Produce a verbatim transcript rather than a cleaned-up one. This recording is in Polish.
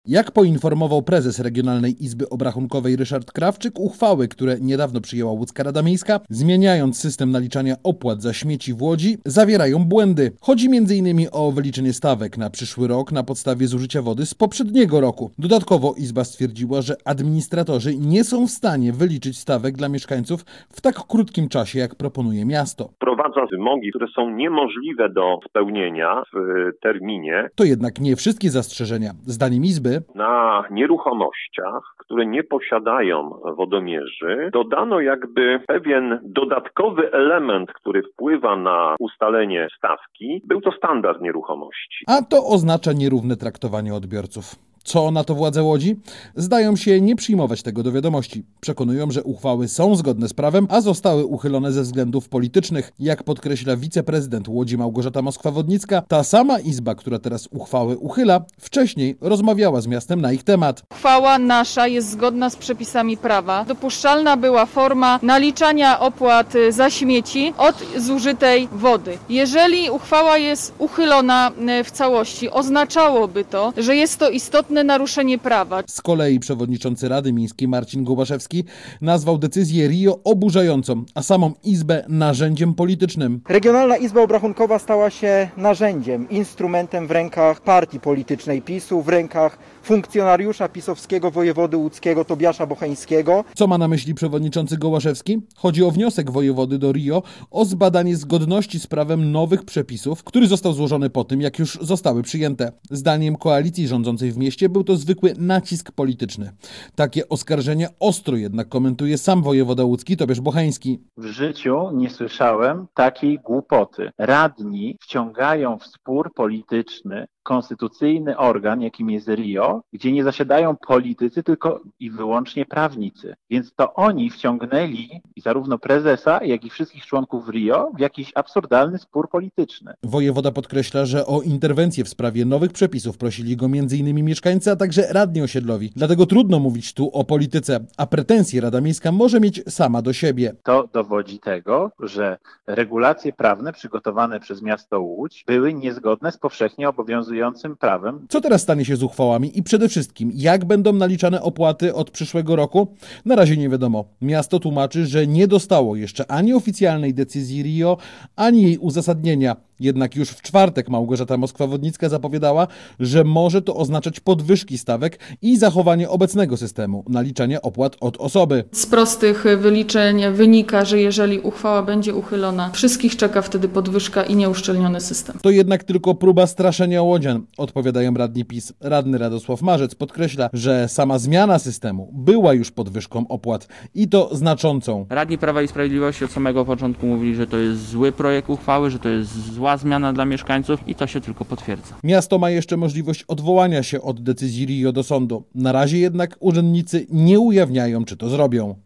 Jak poinformował prezes Regionalnej Izby Obrachunkowej Ryszard Krawczyk, uchwały, które niedawno przyjęła łódzka Rada Miejska, zmieniając system naliczania opłat za śmieci w Łodzi, zawierają błędy. Chodzi między innymi o wyliczenie stawek na przyszły rok na podstawie zużycia wody z poprzedniego roku. Dodatkowo Izba stwierdziła, że administratorzy nie są w stanie wyliczyć stawek dla mieszkańców w tak krótkim czasie, jak proponuje miasto. Wprowadza wymogi, które są niemożliwe do spełnienia w terminie. To jednak nie wszystkie zastrzeżenia. Zdaniem Izby Na nieruchomościach, które nie posiadają wodomierzy, dodano jakby pewien dodatkowy element, który wpływa na ustalenie stawki. Był to standard nieruchomości. A to oznacza nierówne traktowanie odbiorców. Co na to władze Łodzi? Zdają się nie przyjmować tego do wiadomości. Przekonują, że uchwały są zgodne z prawem, a zostały uchylone ze względów politycznych. Jak podkreśla wiceprezydent Łodzi Małgorzata Moskwa-Wodnicka, ta sama Izba, która teraz uchwały uchyla, wcześniej rozmawiała z miastem na ich temat. Uchwała nasza jest zgodna z przepisami prawa. Dopuszczalna była forma naliczania opłat za śmieci od zużytej wody. Jeżeli uchwała jest uchylona w całości, oznaczałoby to, że jest to istotne naruszenie prawa. Z kolei przewodniczący Rady Miejskiej Marcin Głubaszewski nazwał decyzję R I O oburzającą, a samą Izbę narzędziem politycznym. Regionalna Izba Obrachunkowa stała się narzędziem, instrumentem w rękach partii politycznej PiSu, w rękach funkcjonariusza pisowskiego wojewody łódzkiego Tobiasza Bocheńskiego. Co ma na myśli przewodniczący Gołaszewski? Chodzi o wniosek wojewody do R I O o zbadanie zgodności z prawem nowych przepisów, który został złożony po tym, jak już zostały przyjęte. Zdaniem koalicji rządzącej w mieście był to zwykły nacisk polityczny. Takie oskarżenia ostro jednak komentuje sam wojewoda łódzki Tobiasz Bocheński. W życiu nie słyszałem takiej głupoty. Radni wciągają w spór polityczny konstytucyjny organ, jakim jest R I O, gdzie nie zasiadają politycy, tylko i wyłącznie prawnicy. Więc to oni wciągnęli zarówno prezesa, jak i wszystkich członków R I O w jakiś absurdalny spór polityczny. Wojewoda podkreśla, że o interwencję w sprawie nowych przepisów prosili go między innymi mieszkańcy, a także radni osiedlowi. Dlatego trudno mówić tu o polityce, a pretensje Rada Miejska może mieć sama do siebie. To dowodzi tego, że regulacje prawne przygotowane przez miasto Łódź były niezgodne z powszechnie obowiązującym prawem. Co teraz stanie się z uchwałami i przede wszystkim, jak będą naliczane opłaty od przyszłego roku? Na razie nie wiadomo. Miasto tłumaczy, że nie dostało jeszcze ani oficjalnej decyzji R I O, ani jej uzasadnienia. Jednak już w czwartek Małgorzata Moskwa-Wodnicka zapowiadała, że może to oznaczać podwyżki stawek i zachowanie obecnego systemu naliczania opłat od osoby. Z prostych wyliczeń wynika, że jeżeli uchwała będzie uchylona, wszystkich czeka wtedy podwyżka i nieuszczelniony system. To jednak tylko próba straszenia łodzian, odpowiadają radni PiS. Radny Radosław Marzec podkreśla, że sama zmiana systemu była już podwyżką opłat i to znaczącą. Radni Prawa i Sprawiedliwości od samego początku mówili, że to jest zły projekt uchwały, że to jest zła zmiana dla mieszkańców i to się tylko potwierdza. Miasto ma jeszcze możliwość odwołania się od decyzji R I O do sądu. Na razie jednak urzędnicy nie ujawniają, czy to zrobią.